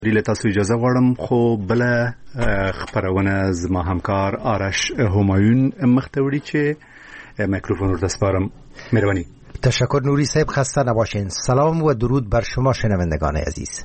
له تاسو اجازه غواړم خو بل خبرونه زما همکار آرش همایون مختوری چې میکروفون رو دسپارم. مهربانی. تشکر نوری صاحب، خسته نباشین. سلام و درود بر شما شنوندگان عزیز.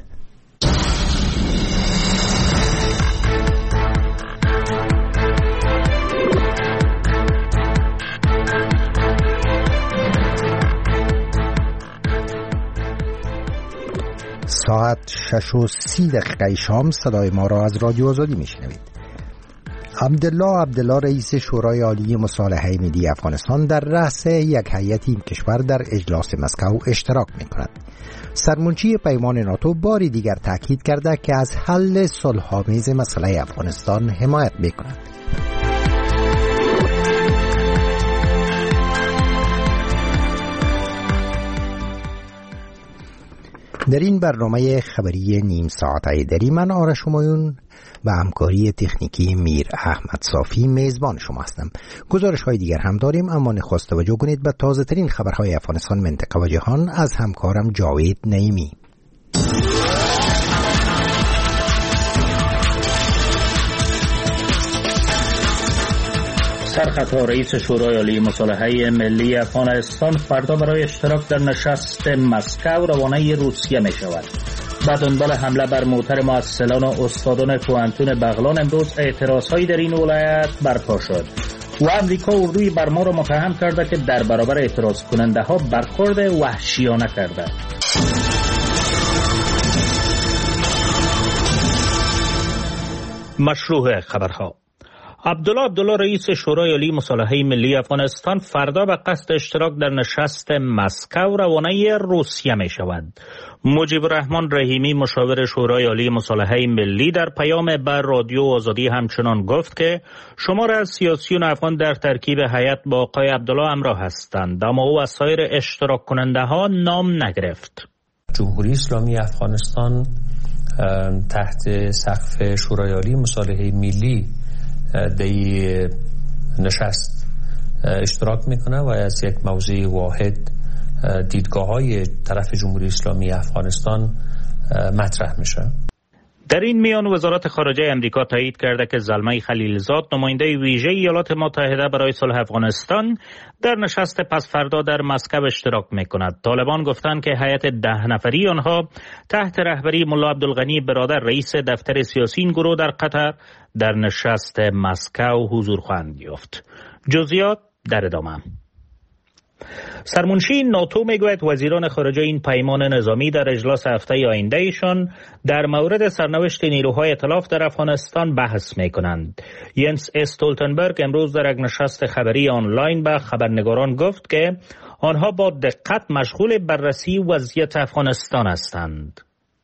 ساعت 6:30 شام صدای ما را از رادیو آزادی میشنوید. عبدالله رئیس شورای عالی مصالحه ملی افغانستان در رأس یک هیئت این کشور در اجلاس مسکو اشتراک می‌کند. سرمنشی پیمان ناتو باری دیگر تاکید کرده که از حل صلح‌آمیز مسئله افغانستان حمایت می‌کند. در این برنامه خبری نیم ساعته دری من آرش همایون و همکاری تکنیکی میر احمد صافی میزبان شما هستم. گزارش های دیگر هم داریم، اما نخست توجه کنید به تازه ترین خبرهای افغانستان، منطقه و جهان از همکارم جاوید نعیمی. سرخطا رئیس شورای عالی مصالحه ملی افغانستان فردا برای اشتراک در نشست مسکو روانه روسیه می شود. بعد دنبال حمله بر موتر مؤسسان و استادان پوهنتون بغلان امروز اعتراضهایی در این ولایت برپا شد و امریکا اردوی برما را متهم کرده که در برابر اعتراض کننده ها برخورد وحشیانه کرده. مشروع خبرها. عبدالله رئیس شورای عالی مصالحه ملی افغانستان فردا به قصد اشتراک در نشست مسکو روانه روسیه می شود. مجیب الرحمن رحیمی مشاور شورای عالی مصالحه ملی در پیام بر رادیو آزادی همچنان گفت که شمار از سیاسیون افغان در ترکیب هیئت با آقای عبدالله همراه هستند، اما او از سایر اشتراک کننده ها نام نگرفت. جمهوری اسلامی افغانستان تحت سقف شورای عالی مصالحه ملی در نشست اشتراک میکنه و از یک موضوع واحد دیدگاه های طرف جمهوری اسلامی افغانستان مطرح میشه. در این میان وزارت خارجه امریکا تایید کرده که زلمه خلیلزاد نماینده ویژه ایالات متحده برای صلح افغانستان در نشست پس فردا در مسکو اشتراک میکند. طالبان گفتند که هیئت 10 نفری آنها تحت رهبری ملا عبدالغنی برادر رئیس دفتر سیاسی این گروه در قطر در نشست مسکو حضور خواهند یافت. جزئیات در ادامه. سرمنشی ناتو میگوید وزیران خارجه این پیمان نظامی در اجلاس هفته آینده ایشان در مورد سرنوشت نیروهای ائتلاف در افغانستان بحث میکنند. ینس استولتنبرگ امروز در یک نشست خبری آنلاین به خبرنگاران گفت که آنها با دقت مشغول بررسی وضعیت افغانستان هستند.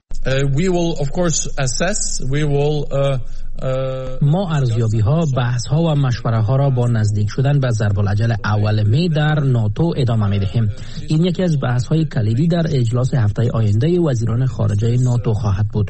ما ارزیابی ها، بحث ها و مشوره ها را با نزدیک شدن به ضرب الاجل اول می در ناتو ادامه می دهیم. این یکی از بحث های کلیدی در اجلاس هفته آینده وزیران خارجه ناتو خواهد بود.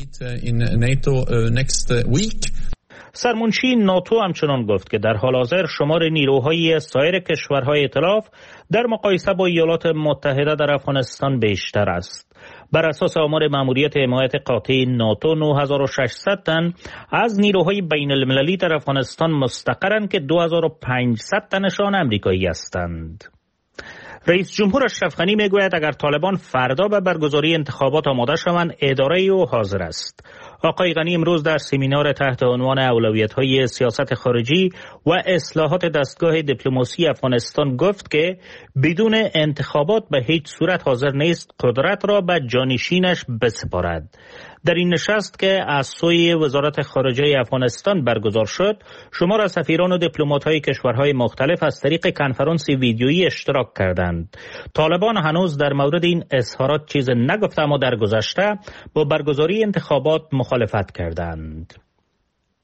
سرمنشی ناتو همچنان گفت که در حال حاضر شمار نیروهای سایر کشورهای ائتلاف در مقایسه با ایالات متحده در افغانستان بیشتر است. بر اساس آمار مأموریت حمایت قاطع ناتو 9600 تن از نیروهای بین المللی در افغانستان مستقرند که 2500 تنشان امریکایی هستند. رئیس جمهور اشرف غنی میگوید اگر طالبان فردا به برگزاری انتخابات آماده شوند اداره او حاضر است. آقای غنی امروز در سمینار تحت عنوان اولویت‌های سیاست خارجی و اصلاحات دستگاه دیپلماسی افغانستان گفت که بدون انتخابات به هیچ صورت حاضر نیست قدرت را به جانشینش بسپارد. در این نشست که از سوی وزارت خارجه افغانستان برگزار شد، شمار از سفیران و دیپلمات‌های کشورهای مختلف از طریق کنفرانس ویدیویی اشتراک کردند. طالبان هنوز در مورد این اظهارات چیز نگفته، اما در گذشته با برگزاری انتخابات مخالفت کردند.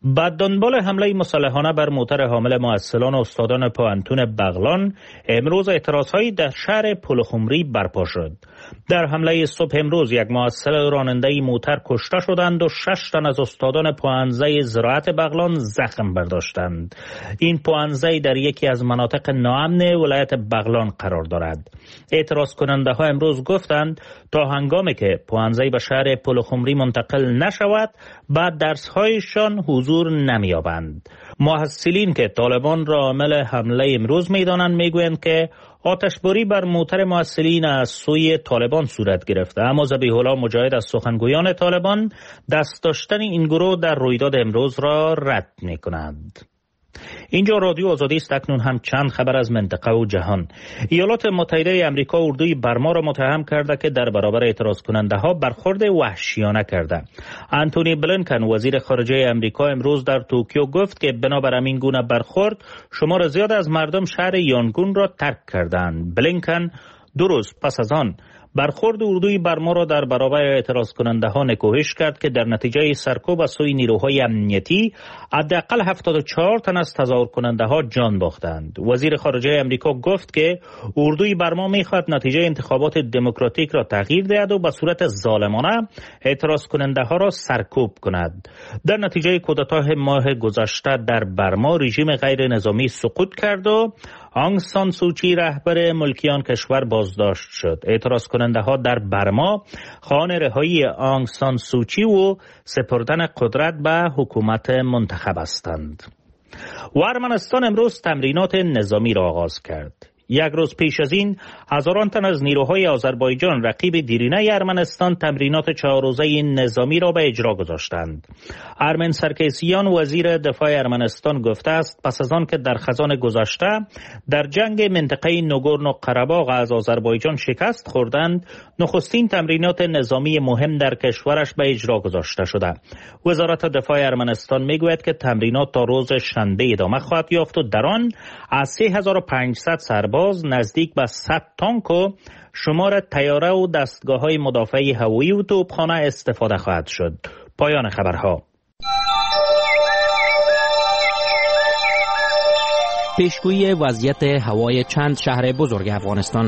بعد دنبال حمله مسلحانه بر موتر حامل معسلان و استادان پوانتون بغلان، امروز اعتراضهایی در شهر پلخمری برپا شد. در حمله صبح امروز یک معسل راننده موتر کشته شدند و 6 تن از استادان پوانزه زراعت بغلان زخم برداشتند. این پوانزه در یکی از مناطق ناامن ولایت بغلان قرار دارد. اعتراض کننده ها امروز گفتند تا هنگامی که پوانزه به شهر پلخمری منتقل نشود، بعد درس‌هایشان حضور نمی‌یابند. محصلین که طالبان را عامل حمله امروز می‌دانند میگویند که آتشباری بر موتر محصلین از سوی طالبان صورت گرفته، اما ذبیح الله مجاهد از سخنگویان طالبان دست داشتن این گروه در رویداد امروز را رد می‌کند. اینجا رادیو آزادی است. اکنون هم چند خبر از منطقه و جهان. ایالات متحده آمریکا اردوی برما را متهم کرده که در برابر اعتراض کننده ها برخورد وحشیانه کرده. آنتونی بلینکن وزیر خارجه آمریکا امروز در توکیو گفت که بنابر همین گونه برخورد شمار زیاد از مردم شهر یانگون را ترک کردند. بلینکن 2 روز پس از آن برخورد اردوی برما را در برابر اعتراض کننده ها نکوهش کرد که در نتیجه سرکوب از سوی نیروهای امنیتی حداقل 74 تن از تظاهر کننده ها جان باختند. وزیر خارجه آمریکا گفت که اردوی برما می‌خواهد نتیجه انتخابات دموکراتیک را تغییر دهد و به صورت ظالمانه اعتراض کننده ها را سرکوب کند. در نتیجه کودتای ماه گذشته در برما رژیم غیر نظامی سقوط کرد و آنگ سان سوچی رهبر ملکیان کشور بازداشت شد. اعتراض کننده ها در برما خواهان رهایی آنگ سان سوچی و سپردن قدرت به حکومت منتخب هستند. و ارمنستان امروز تمرینات نظامی را آغاز کرد. یک روز پیش از این هزاران تن از نیروهای آذربایجان رقیب دیرینه ارمنستان تمرینات 4 روزه نظامی را به اجرا گذاشتند. ارمن سرکیسیان وزیر دفاع ارمنستان گفته است پس از آن که در خزان گذشته در جنگ منطقه نوگورنو قره‌باغ از آذربایجان شکست خوردند، نخستین تمرینات نظامی مهم در کشورش به اجرا گذاشته شده. وزارت دفاع ارمنستان میگوید که تمرینات تا روز شنبه ادامه خواهد یافت و در آن از 3500 سرباز نزدیک به 100 تانک و شمار طیاره و دستگاه‌های مدافع هوایی و توپخانه استفاده خواهد شد. پایان خبرها. پیشگویی وضعیت هوای چند شهر بزرگ افغانستان.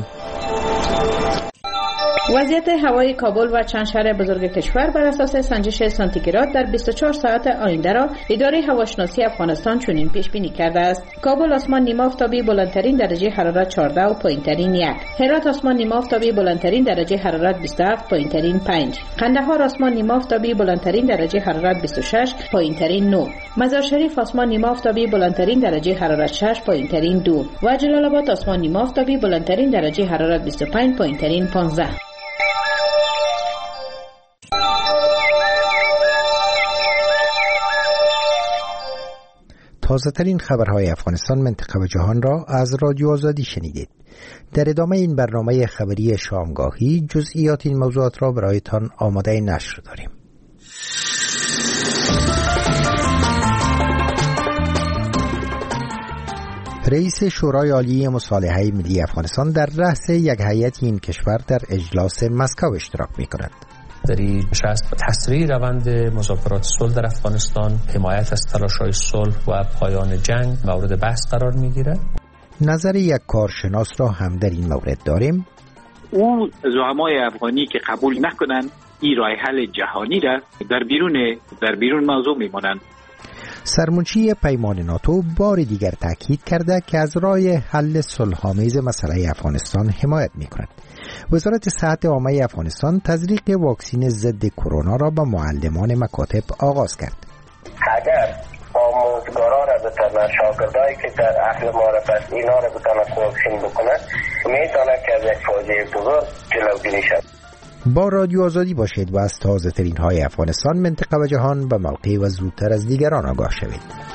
وضعیت هوای کابل و چند شهر بزرگ کشور بر اساس سنجش سانتیگراد در 24 ساعت آینده را اداره هواشناسی افغانستان چنین پیش بینی کرده است: کابل آسمان نیمه آفتابی بلندترین درجه حرارت 14 و پایینترین 1. هرات آسمان نیمه آفتابی بلندترین درجه حرارت 27 پایینترین 5. قندهار آسمان نیمه آفتابی بلندترین درجه حرارت 26 پایینترین 9. مزار شریف آسمان نیمه آفتابی بلندترین درجه حرارت 6 پایینترین 2 و جلال آباد آسمان نیمه آفتابی بلندترین درجه حرارت 25 پایینترین 15. تازه ترین خبرهای افغانستان، منطقه و جهان را از رادیو آزادی شنیدید. در ادامه این برنامه خبری شامگاهی جزئیات این موضوعات را برایتان آماده نشر داریم. رئیس شورای عالی مصالحه ملی افغانستان در رأس یک هیئت این کشور در اجلاس مسکو اشتراک می‌کند. در این نشست تسریع روند مذاکرات صلح در افغانستان، حمایت از تلاش‌های صلح و پایان جنگ مورد بحث قرار می‌گیرد. نظر یک کارشناس را هم در این مورد داریم. او زعمای افغانی که قبول نکنند این راه حل جهانی را در بیرون موضوع می‌مانند. سرمنشی پیمان ناتو بار دیگر تاکید کرده که از راه حل صلح‌آمیز مسئله افغانستان حمایت می‌کند. وزارت صحت عامه افغانستان تزریق واکسن ضد کرونا را به معلمان مکاتب آغاز کرد. اگر آموزگاران را بتونن، شاگردایی که در اهل معرفت اینا را بتونن واکسن بکنن، میتونه که از یک فاجعه بزرگ جلوگیری شود. با رادیو آزادی باشید و از تازه ترین های افغانستان، منطقه و جهان به موقع و زودتر از دیگران آگاه شوید.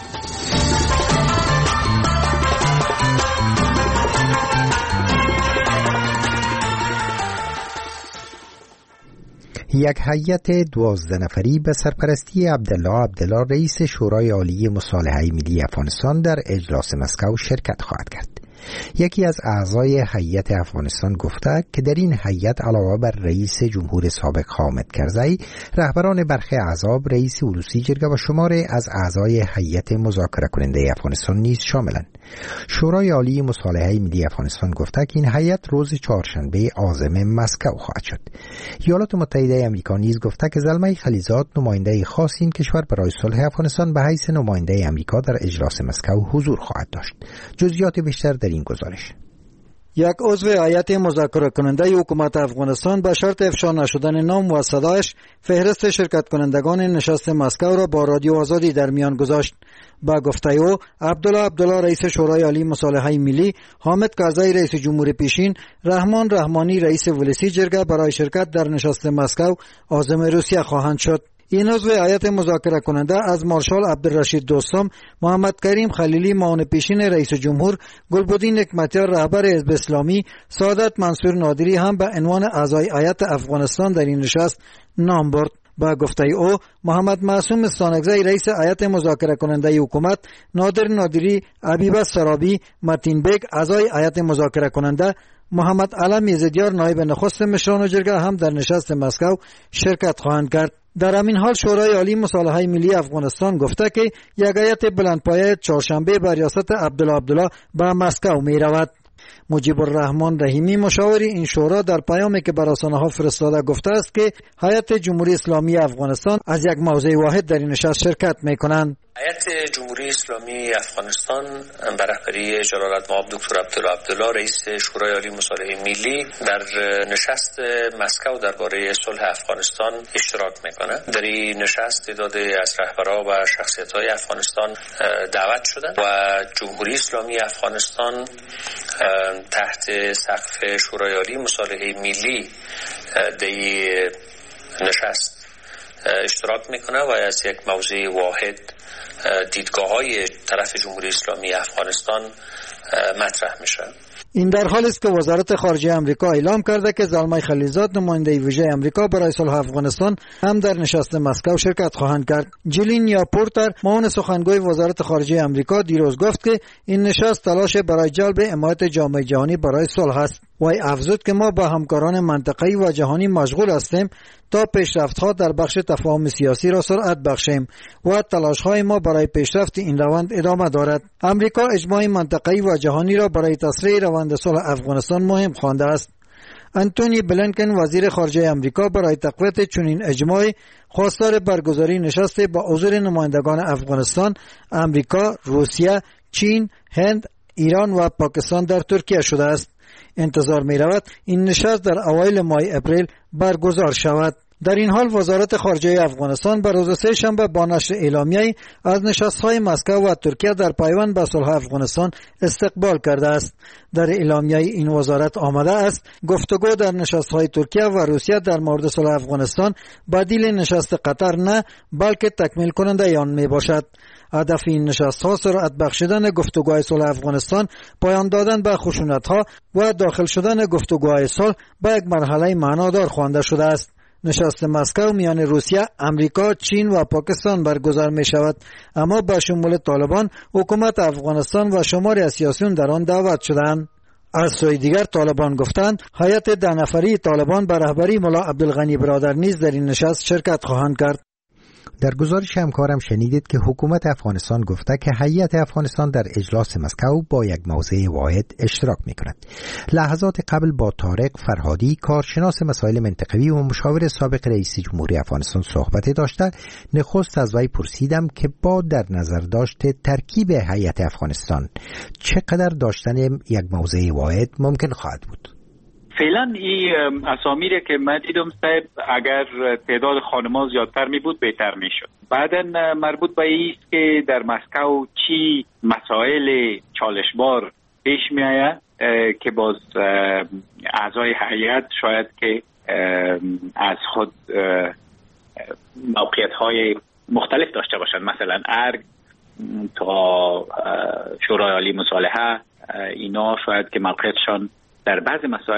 یک هیئت 12 نفری به سرپرستی عبدالله رئیس شورای عالی مصالحه ملی افغانستان در اجلاس مسکو شرکت خواهد کرد. یکی از اعضای هیئت افغانستان گفته که در این هیئت علاوه بر رئیس جمهور سابق حامد کرزی، رهبران برخی احزاب، رئیس اولوسی جرگه و شماری از اعضای هیئت مذاکره کننده افغانستان نیز شاملند. شورای عالی مصالحه ملی افغانستان گفته که این هیئت روز چهارشنبه عازم مسکو خواهد شد. ایالات متحده آمریکا نیز گفته که زلمه خلیزاد، نماینده خاص این کشور برای صلح افغانستان، به حیث نماینده آمریکا در اجلاس مسکو حضور خواهد داشت. جزئیات بیشتر در این گزارش. یک عضو هیئت مذاکره کننده حکومت افغانستان به شرط افشا نشدن نام و صدایش فهرست شرکت کنندگان نشست مسکو را با رادیو آزادی در میان گذاشت. با گفته او، عبدالله رئیس شورای عالی مصالحه ملی، حامد کرزی رئیس جمهور پیشین، رحمان رحمانی رئیس اولوسی جرگه برای شرکت در نشست مسکو عازم روسیه خواهند شد. این عضو هیئت مذاکره کننده از مارشال عبدالرشید دوستم، محمد کریم خلیلی معاون پیشین رئیس جمهور، گلبدین نعمتیار رهبر حزب اسلامی، سعادت منصور نادری هم به عنوان اعضای هیئت افغانستان در این نشست نام برد. با گفته او، محمد معصوم استانکزی رئیس هیئت مذاکره کننده حکومت، نادر نادری، حبیب سرابی، متین بیگ اعضای هیئت مذاکره کننده، محمد علم یزدیار نایب نخست مشران جرگه هم در نشست مسکو شرکت خواهند کرد. در همین حال شورای عالی مصالحه ملی افغانستان گفته که یک هیئت بلندپایه چهارشنبه به ریاست عبدالله به مسکو می رود. مجیب الرحمن رحیمی مشاور این شورا در پیامی که بر رسانه‌ها فرستاده گفته است که هیئت جمهوری اسلامی افغانستان از یک موضع واحد در این نشست شرکت می‌کنند. هیئت جمهوری اسلامی افغانستان به رهبری جلالتمآب دکتر عبدالله رئیس شورای عالی مصالحه ملی در نشست مسکو درباره صلح افغانستان اشتراک میکنه. در این نشست تعدادی از رهبران و شخصیت‌های افغانستان دعوت شدند و جمهوری اسلامی افغانستان تحت سقف شورای عالی مصالحه ملی در نشست اشتراک میکنه و از یک موضوع واحد دیدگاه‌های طرف جمهوری اسلامی افغانستان مطرح میشه. این در حالی است که وزارت خارجه آمریکا اعلام کرده که زلمه خلیزاد، نماینده ویژه آمریکا برای صلح افغانستان، هم در نشست مسکو شرکت خواهند کرد. جیلین یاپورتر، معاون سخنگوی وزارت خارجه آمریکا، دیروز گفت که این نشست تلاش برای جلب حمایت جامعه جهانی برای صلح است. وی افزود که ما با همکاران منطقه‌ای و جهانی مشغول هستیم تا پیشرفت‌ها در بخش تفاهم سیاسی را سرعت بخشیم و تلاش‌های ما برای پیشرفت این روند ادامه دارد. آمریکا اجماع منطقه‌ای و جهانی را برای تسریع روند صلح افغانستان مهم خوانده است. انتونی بلینکن، وزیر خارجه آمریکا، برای تقویت چنین اجماعی خواستار برگزاری نشست با حضور نمایندگان افغانستان، آمریکا، روسیه، چین، هند، ایران و پاکستان در ترکیه شده است. انتظار می رود این نشست در اوایل ماه اپریل برگزار شود. در این حال وزارت خارجه افغانستان بر روز سه شنبه با نشر اعلامیه‌ای از نشست‌های مسکو و ترکیه در پیوند به صلح افغانستان استقبال کرده است. در اعلامیه این وزارت آمده است گفتگو در نشست‌های ترکیه و روسیه در مورد صلح افغانستان بدیل نشست قطر نه، بلکه تکمیل کننده آن می باشد. هدف این نشست‌ها سرعت بخشیدن گفتگوهای صلح افغانستان، پایان دادن به خشونت‌ها و داخل شدن گفتگوهای صلح به یک مرحله معنادار خوانده شده است. نشست مسکو میان روسیه، امریکا، چین و پاکستان برگزار می شود، اما با شمول طالبان، حکومت افغانستان و شماری از سیاسیون در آن دعوت شدند. از سوی دیگر طالبان گفتند هیئت 10 نفری طالبان به رهبری ملا عبدالغنی برادر نیز در این نشست شرکت خواهند کرد. در گزارش همکارم شنیدید که حکومت افغانستان گفته که هیئت افغانستان در اجلاس مسکو با یک موضع واحد اشتراک می‌کند. لحظات قبل با طارق فرهادی، کارشناس مسائل منطقوی و مشاور سابق رئیس جمهوری افغانستان صحبت داشته، نخست از وی پرسیدم که با در نظر داشته ترکیب هیئت افغانستان چقدر داشتن یک موضع واحد ممکن خواهد بود. فعلا این اسامی که من دیدم صاحب اگر تعداد خانم‌ها زیادتر می بود بهتر می شد. بعداً مربوط به ایست که در مسکو چی مسائل چالشبار پیش می آید که باز اعضای هیئت شاید که از خود موقعیت‌های مختلف داشته باشند، مثلا ارگ تا شورای عالی مصالحه، اینا شاید که موقعیتشان در بعض مسائل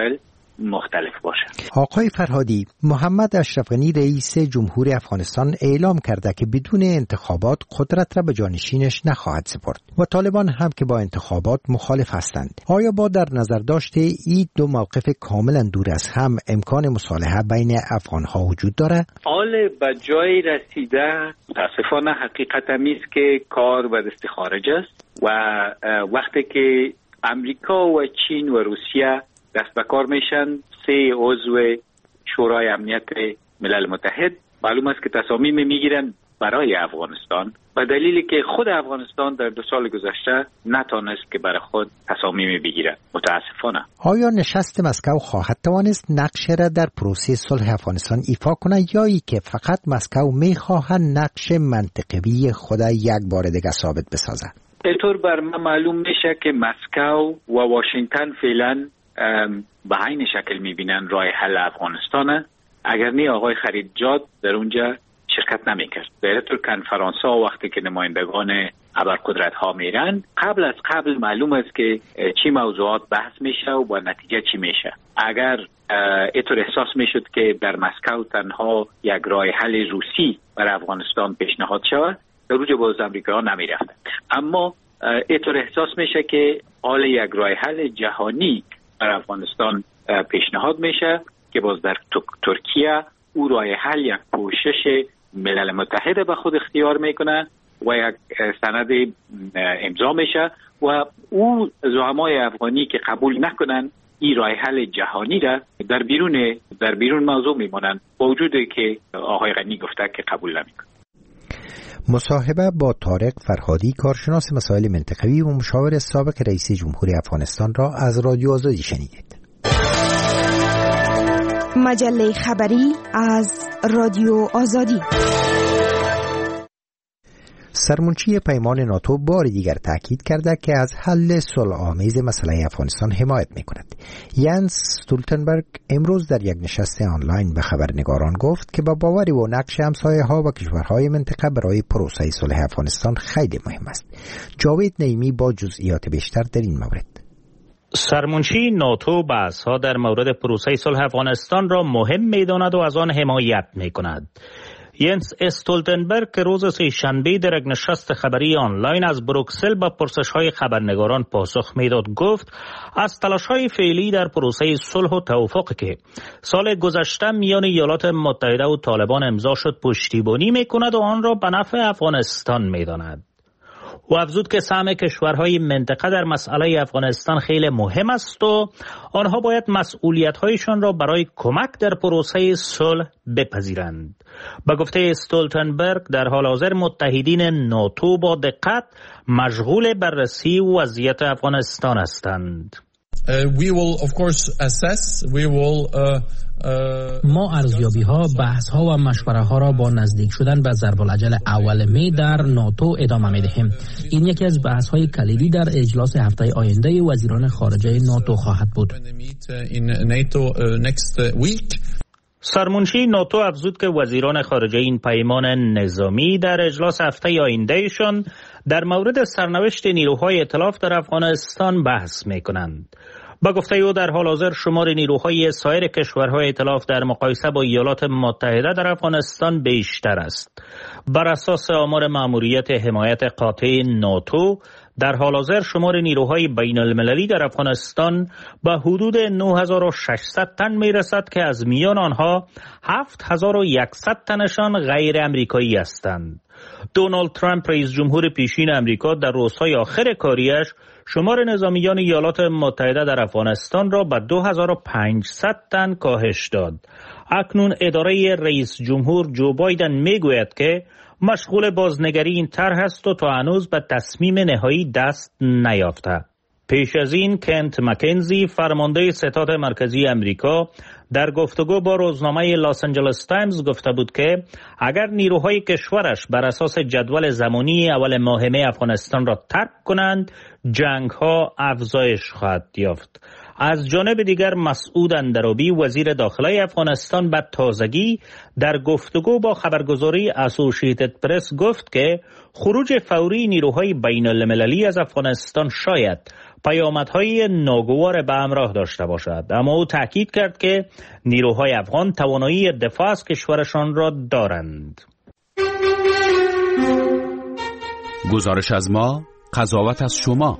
مختلف باشه. آقای فرهادی، محمد اشرف غنی رئیس جمهوری افغانستان اعلام کرده که بدون انتخابات قدرت را به جانشینش نخواهد سپرد و طالبان هم که با انتخابات مخالف هستند. آیا با در نظر داشته این دو موقف کاملا دور از هم امکان مصالحه بین افغانها وجود داره؟ حال به جای رسیده متاسفانه حقیقت است که کار به دست خارج است و وقتی که امریکا و چین و روسیه دست به کار میشن، 3 عضو شورای امنیت ملل متحد معلوم است که تصامیم میگیرن برای افغانستان، به دلیلی که خود افغانستان در 2 سال گذشته نتونست که برای خود تصامیم بگیره. متاسفانه. آیا نشست مسکو خواهد توانست نقش را در پروسه صلح افغانستان ایفا کنه یا ای که فقط مسکو میخواهد نقش منطقوی خود یک بار دیگه ثابت بسازه؟ اینطور بر من معلوم میشه که مسکو و واشنگتن فعلا به عین شکل میبینن راه حل افغانستانه. اگر نی آقای خریدجاد در اونجا شرکت نمیکرد. در طور کنفرانس ها وقتی که نمایندگان ابرقدرت ها میرن، قبل از قبل معلوم است که چی موضوعات بحث میشه و با نتیجه چی میشه. اگر اینطور احساس میشد که در مسکو تنها یک راه حل روسی برای افغانستان پیشنهاد شود، در روز باز امریکا نمیرفتن. اما اینطور احساس میشه که حال یک راه حل جهانی برای افغانستان پیشنهاد میشه که باز در ترکیه او راه حل یک کوشش ملل متحد به خود اختیار میکنه و یک سند امضا میشه و او زعمای افغانی که قبول نکنن این راه حل جهانی را در بیرون موضوع میمونن، با وجودی که آقای غنی گفته که قبول نمیکنه. مصاحبه با طارق فرهادی، کارشناس مسائل منطقوی و مشاور سابق رئیس جمهوری افغانستان را از رادیو آزادی شنیدید. مجله خبری از رادیو آزادی. سرمنشی پیمان ناتو بار دیگر تاکید کرده که از حل صلح‌آمیز مسئله افغانستان حمایت می‌کند. ینس استولتنبرگ امروز در یک نشست آنلاین به خبرنگاران گفت که با باوری و نقش همسایه‌ها و کشورهای منطقه برای پروسه صلح افغانستان خیلی مهم است. جاوید نعیمی با جزئیات بیشتر در این مورد. سرمنشی ناتو بحث‌ها در مورد پروسه صلح افغانستان را مهم می‌داند و از آن حمایت می‌کند. ینس استولتنبرگ که روز سه‌شنبه در یک نشست خبری آنلاین از بروکسل با پرسش‌های خبرنگاران پاسخ میداد، گفت از تلاش‌های فعلی در پروسه صلح و توافق که سال گذشته میان ایالات متحده و طالبان امضا شد پشتیبانی می‌کند و آن را به نفع افغانستان می‌داند. و افزود که سهم کشورهای منطقه در مسئله افغانستان خیلی مهم است و آنها باید مسئولیت‌هایشان را برای کمک در پروسه صلح بپذیرند. با گفته استولتنبرگ در حال حاضر متحدین ناتو با دقت مشغول بررسی وضعیت افغانستان هستند. ما ارزیابی ها، بحث ها و مشوره ها را با نزدیک شدن به ضرب العجل اول می در ناتو ادامه می دهیم. این یکی از بحث های کلیدی در اجلاس هفته آینده وزیران خارجه ناتو خواهد بود. سرمنشی ناتو افزود که وزیران خارجه این پیمان نظامی در اجلاس هفته آیندهشان در مورد سرنوشت نیروهای ائتلاف در افغانستان بحث می کنند. با گفته او در حال حاضر شمار نیروهای سایر کشورهای ائتلاف در مقایسه با ایالات متحده در افغانستان بیشتر است. بر اساس آمار مأموریت حمایت قاطع ناتو در حال حاضر شمار نیروهای بین المللی در افغانستان به حدود 9600 تن می رسد که از میان آنها 7100 تنشان غیر امریکایی هستند. دونالد ترامپ رئیس جمهور پیشین امریکا در روزهای آخر کاریش شمار نظامیان ایالات متحده در افغانستان را به 2500 تن کاهش داد. اکنون اداره رئیس جمهور جو بایدن میگوید که مشغول بازنگری این طرح است و تا هنوز به تصمیم نهایی دست نیافته. پیش از این کنت مکنزی فرمانده ستاد مرکزی امریکا در گفتگو با روزنامه لاس آنجلس تایمز گفته بود که اگر نیروهای کشورش بر اساس جدول زمانی اول ماه می افغانستان را ترک کنند، جنگ ها افزایش خواهد یافت. از جانب دیگر مسعود اندرابی وزیر داخلی افغانستان به تازگی در گفتگو با خبرگزاری اسوسییتد پرس گفت که خروج فوری نیروهای بین المللی از افغانستان شاید پیامدهای ناگوار به همراه داشته باشد. اما او تاکید کرد که نیروهای افغان توانایی دفاع از کشورشان را دارند. گزارش از ما، قضاوت از شما.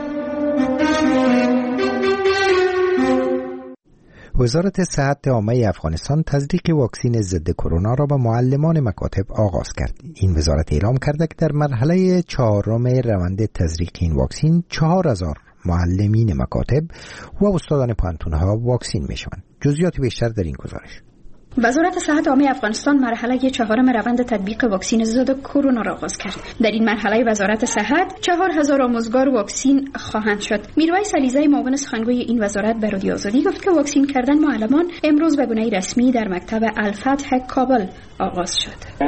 وزارت صحت عامه افغانستان تزریق واکسن ضد کرونا را به معلمان مکاتب آغاز کرد. این وزارت اعلام کرده که در مرحله چهارم روند تزریق این واکسن 4000 معلمین مکاتب و استادان پانتون‌ها واکسن می‌شوند. جزئیات بیشتر در این گزارش. وزارت صحت عامه افغانستان مرحله چهارم روند تطبیق واکسن ضد کرونا را آغاز کرد. در این مرحله وزارت صحت 4000 آموزگار واکسن خواهند شد. میرویس علیزی معاون سخنگوی این وزارت به رادیو آزادی گفت که واکسن کردن معلمان امروز به گونه رسمی در مکتب الفتح کابل آغاز شد.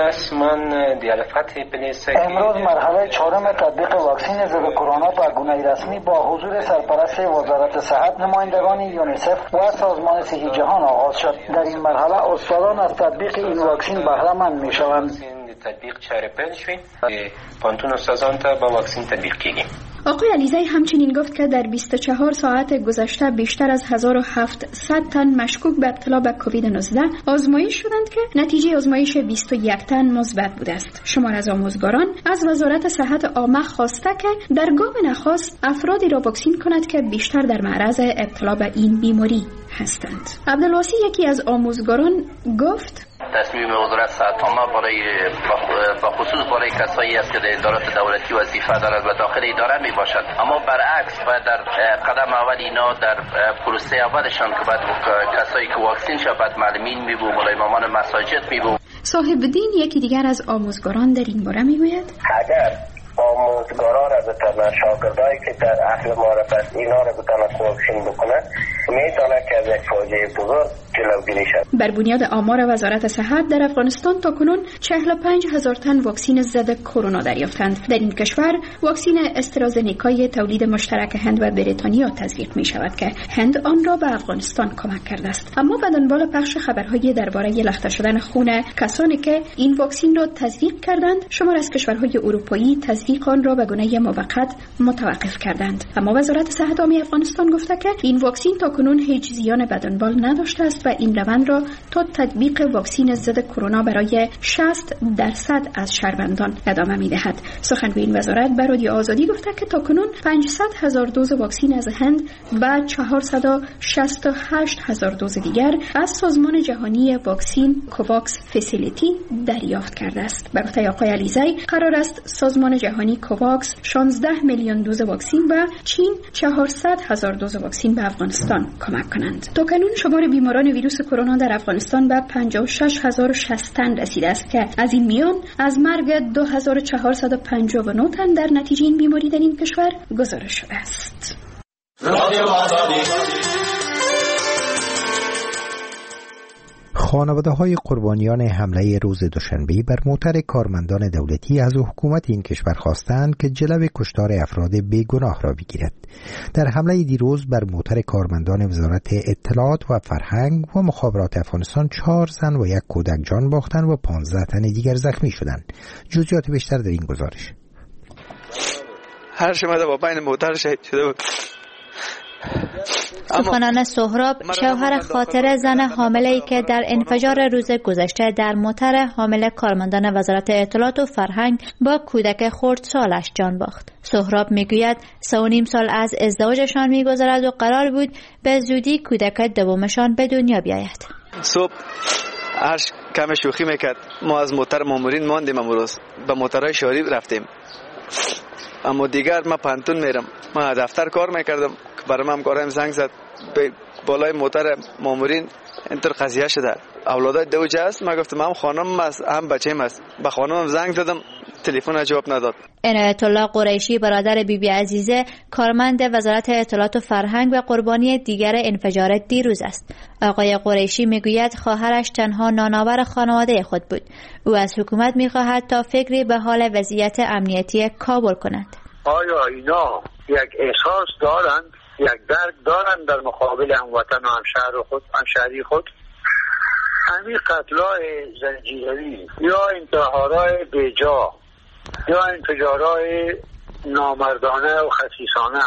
امروز مرحله چهارم تطبیق واکسن ضد کرونا به گونه رسمی با حضور سرپرست وزارت صحت، نمایندگان یونیسف و سازمان صحی جهان آغاز شد. در این مرحله استادان از تطبیق این واکسن بهره مند میشوند. تطبیق چهارپل شویم پانتون استادان تا با واکسن تطبیق کردیم. آقای علیزی همچنین گفت که در 24 ساعت گذشته بیشتر از 1700 تن مشکوک به ابتلا به کووید 19 آزمایش شدند که نتیجه آزمایش 21 تن مثبت بوده است. شمار از آموزگاران از وزارت صحت عامه خواسته که در گام نخست افرادی را واکسن کند که بیشتر در معرض ابتلا به این بیماری هستند. عبدالواسی یکی از آموزگاران گفت تصمیم وزارت صحت عامه برای بخصوص برای کسایی است که در ادارات دولتی وظیفه دارند و داخل اداره می باشد، اما برعکس و در قدم اول اینا در پروسه اولشان که بعد کسایی که واکسن شد بعد معلمین می بود، مولای امامان مساجد می بود. صاحب دین یکی دیگر از آموزگاران در این باره می گوید اگر آموزگاران را بتونن، شاگردایی که در اهل معرفت اینا را بتونن واکسن بکنن، میتونه که از یک فاجعه بزرگ جلوگیری شد. بر بنیاد آمار وزارت صحت در افغانستان تاکنون 45000 تن واکسن ضد کرونا دریافتند. در این کشور واکسن استرازنیکای تولید مشترک هند و بریتانیا تزریق می شود که هند آن را به افغانستان کمک کرده است. اما به دنبال پخش خبرهای درباره لخته شدن خون کسانی که این واکسن را تزریق کردند، شمار از کشورهای اروپایی تزریق آن را به گونه موقت متوقف کردند. اما وزارت صحت عامه افغانستان گفته که این واکسن تاکنون هیچ زیان به دنبال نداشته است و این روند را تا تطبیق واکسن ضد کرونا برای 60% از شهروندان ادامه می‌دهد. سخنگوی این وزارت به رادیو آزادی گفته که تاکنون 500,000 دوز واکسن از هند و 468,000 دوز دیگر از سازمان جهانی واکسن کوواکس فسیلیتی دریافت کرده است. به گفته آقای علیزی قرار است سازمان جهانی کوواکس 16 میلیون دوز واکسن و چین 400,000 دوز واکسن به افغانستان کمک کنند. تاکنون شمار بیماران ویروس کرونا در افغانستان به 56060 تن رسیده است که از این میان از مرگ 2459 تن در نتیجه این بیماری در این کشور گزارش شده است. خانواده‌های قربانیان حمله روز دوشنبه بر موتر کارمندان دولتی از حکومت این کشور خواستند که جلو کشتار افراد بیگناه را بگیرد. در حمله دیروز بر موتر کارمندان وزارت اطلاعات و فرهنگ و مخابرات افغانستان 4 زن و 1 کودک جان باختند و 15 تن دیگر زخمی شدند. جزئیات بیشتر در این گزارش. هر شما با بین موتر شهید شده بود. سخنان سهراب، شوهر خاطر زن حامله‌ای که در انفجار روز گذشته در موتر حامل کارمندان وزارت اطلاعات و فرهنگ با کودک خردسالش جان باخت. سهراب میگوید 3.5 سال از ازدواجشان میگذرد و قرار بود به زودی کودک دومشان به دنیا بیاید. صبح هر کم شوخی میکرد. ما از موتر مامورین ماندیم، امروز به موترهای شهری رفتیم. اما دیگر ما پانتون میرم. ما دفتر کار میکردم، برام همکارم زنگ زد به بالای موتر مامورین اینطور قضیه شده. اولادای دو جاست. ما گفتم هم خانم است هم بچه‌م است. به خانمم زنگ زدم، تلفن جواب نداد. عنایت الله قریشی برادر بیبی عزیزه کارمند وزارت اطلاعات و فرهنگ و قربانی دیگر انفجار دیروز است. آقای قریشی میگوید خواهرش تنها نانآور خانواده خود بود. او از حکومت میخواهد تا فکری به حال وضعیت امنیتی کابل کند. آیا اینا یک احساس دارند، یک درک دارند در مقابل هموطن و همشهری خود؟ همین قتلای زنجیروی یا انتحارهای بیجا یا انفجارهای نامردانه و خسیسانه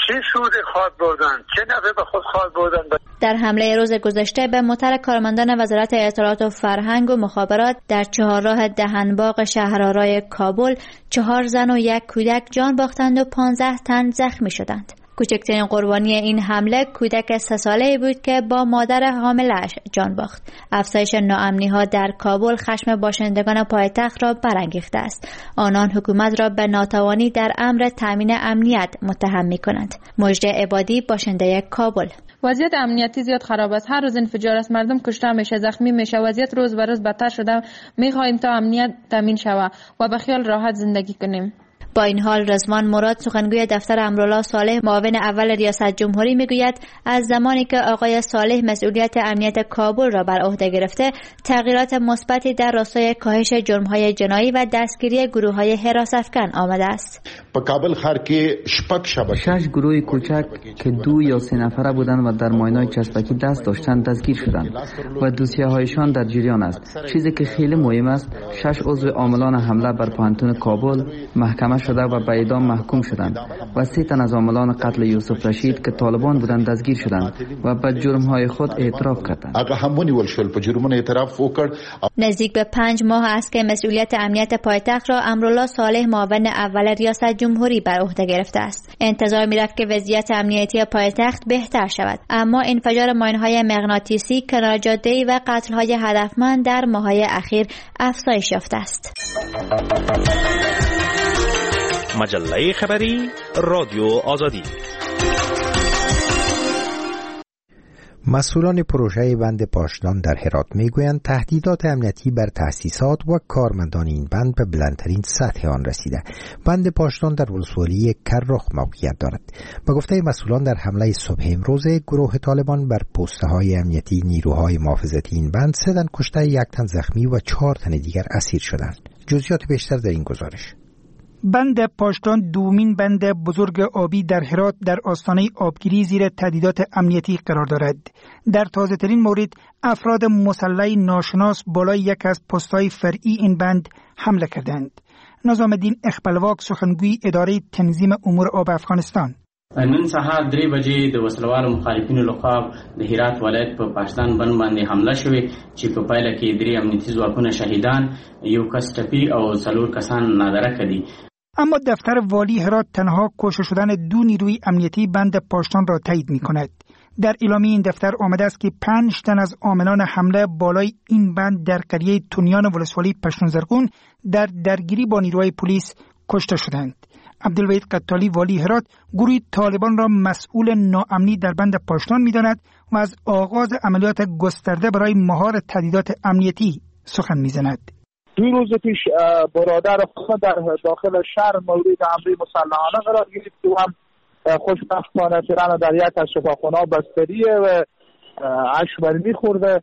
چه سود خواهد بردن، چه نفع به خود خواهد بردن. در حمله روز گذشته به موتر کارمندان وزارت اطلاعات و فرهنگ و مخابرات در چهارراه دهنباغ شهرآرای کابل 4 زن و 1 کودک جان باختند و 15 تن زخمی شدند. کوچکترین قربانی این حمله کودک 3 ساله‌ای بود که با مادر حامله‌اش جان باخت. افزایش ناامنی‌ها در کابل خشم باشندگان پایتخت را برانگیخته است. آنان حکومت را به ناتوانی در امر تامین امنیت متهم می‌کنند. مژده عبادی، باشنده کابل: وضعیت امنیتی زیاد خراب است. هر روز انفجار است، مردم کشته میشه، زخمی میشه. وضعیت روز به روز بدتر شده. می‌خواهیم تا امنیت تامین شود و به خیال راحت زندگی کنیم. با این حال رضوان مراد، سخنگوی دفتر امرالله صالح، معاون اول ریاست جمهوری، میگوید از زمانی که آقای صالح مسئولیت امنیت کابل را بر عهده گرفته، تغییرات مثبتی در راستای کاهش جرم‌های جنایی و دستگیری گروه‌های حراست‌افکن آمده است. کابل ښار کې 6 گروه کوچک که 2 یا 3 نفره بودند و در ماینای چسبکی دست داشتند دستگیر شدند و دوسیه‌هایشان در جریان است. چیزی که خیلی مهم است، 6 عضو عاملان حمله بر پانتون کابل محکمه شده و به اعدام محکوم شدند و 3 تن از عاملان قتل یوسف رشید که طالبان بودند دستگیر شدند و به جرم‌های خود اعتراف کردند. نزدیک به 5 ماه است که مسئولیت امنیت پایتخت را امرالله صالح، معاون اول ریاست جمهوری، بر عهده گرفته است. انتظار می‌رفت که وضعیت امنیتی پایتخت بهتر شود، اما انفجار ماین‌های مغناطیسی، کنار جاده‌ای و قتل‌های هدفمند در ماه‌های اخیر افزایش یافته است. مجله خبری رادیو آزادی. مسئولان پروژه بند پاشدان در هرات میگویند تهدیدات امنیتی بر تأسیسات و کارمندان این بند به بلندترین سطح آن رسیده. بند پاشدان در ولسوالی کررخ موقعیت دارد. به گفته مسئولان در حمله صبح امروز گروه طالبان بر پست‌های امنیتی نیروهای محافظتی این بند 3 تن کشته، 1 تن زخمی و 4 تن دیگر اسیر شدند. جزئیات بیشتر در این گزارش. بند پاشدان دومین بند بزرگ آبی در هرات در آستانه آبگیری زیر تهدیدات امنیتی قرار دارد. در تازه ترین مورد افراد مسلح ناشناس بالای یک از پست‌های فرعی این بند حمله کردند. نظام الدین اخبلواک، سخنگوی اداره تنظیم امور آب افغانستان: نن سهار 3 بجې د وسلوالو مخالفینو لخوا د هرات ولایت په پاشدان بند باندې حمله شوې چې په پایله کې 3 امنیتي ځواکونه شهیدان، 1 کس ټپي او 4 کسان نادره کړي. اما دفتر والی هرات تنها کشته شدن 2 نیروی امنیتی بند پاشدان را تایید می کند. در اعلامیه این دفتر آمده است که 5 تن از عاملان حمله بالای این بند در قریه تونیان ولسوالی پشتونزرگون در درگیری با نیروهای پلیس کشته شدند. عبدالوحید قطالی، والی هرات، گروه طالبان را مسئول ناامنی در بند پاشدان می‌داند و از آغاز عملیات گسترده برای مهار تهدیدات امنیتی سخن می‌زند. 2 روز پیش برادر خود در داخل شهر مورد حمله مسلحانه قرار گرفت و هم خوشبختانه ترانه در یک از شفاخانه‌ها بستری و اشبری می‌خورده.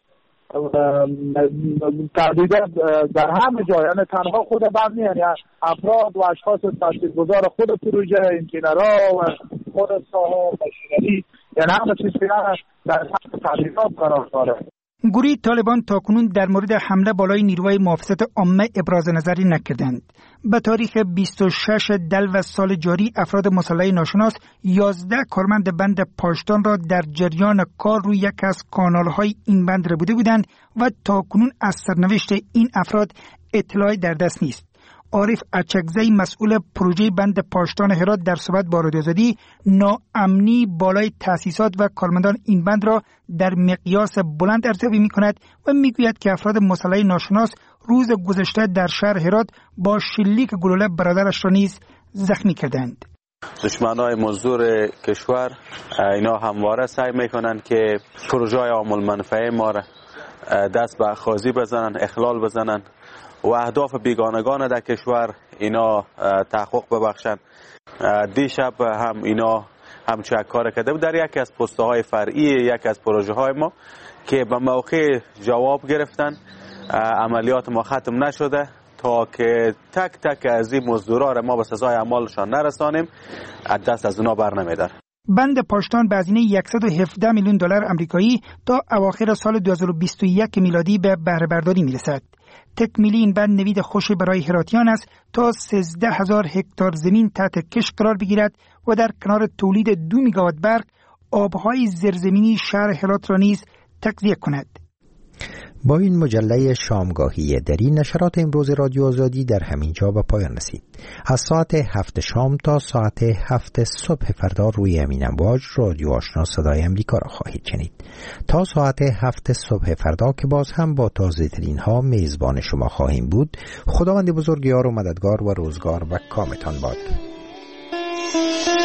تهدیدات در همه جای، یعنی تنها خود بند نیست، یعنی افراد و اشخاص تاثیرگذار خود پروژه، انجینرها و خود ساحه مشینری، یعنی همه چیز در تهدیدات قرار داره. گروه طالبان تاکنون در مورد حمله بالای نیروهای محافظت عامه ابراز نظری نکردند. به تاریخ 26 دلو سال جاری افراد مسلح ناشناس 11 کارمند بند پاشدان را در جریان کار روی یک از کانال‌های این بند ربوده بودند و تاکنون از سرنوشت این افراد اطلاعی در دست نیست. عارف اچکزی، مسئول پروژه بند پاشدان هرات، در صحبت با رادیو آزادی ناامنی بالای تأسیسات و کارمندان این بند را در مقیاس بلند ارزیابی می‌کند و می‌گوید که افراد مسلح ناشناس روز گذشته در شهر هرات با شلیک گلوله برادرش را نیز زخمی کردند. دشمنای مزدور کشور اینا همواره سعی میکنن که پروژه عامل منفعه ما را دست به خازی بزنن، اخلال بزنن و اهداف بیگانگان در کشور اینا تحقق ببخشن. دیشب هم اینا همچه کار کرده بود در یکی از پست‌های فرعی یکی از پروژه های ما که به موقع جواب گرفتن. عملیات ما ختم نشده تا که تک تک از این مزدورا را ما به سزای اعمالشان نرسانیم، از دست از اونا بر نمیدار. بند پاشدان به هزینه 117 میلیون دلار آمریکایی تا اواخر سال 2021 میلادی به بهره برداری میرسد. تکمیلی این بند نوید خوشی برای هراتیان است تا 13,000 هکتار زمین تحت کشت قرار بگیرد و در کنار تولید 2 میگاوات برق آبهای زیرزمینی شهر هرات را نیز تغذیه کند. با این مجله شامگاهی دری نشرات امروز رادیو آزادی در همین جا به پایان رسید. از ساعت 7 شام تا ساعت 7 صبح فردا روی امین امواج رادیو آشنا صدای امریکا را خواهید شنید. تا ساعت 7 صبح فردا که باز هم با تازه ترین ها میزبان شما خواهیم بود. خداوند بزرگ یار و مددگار و روزگار و کامتان باد.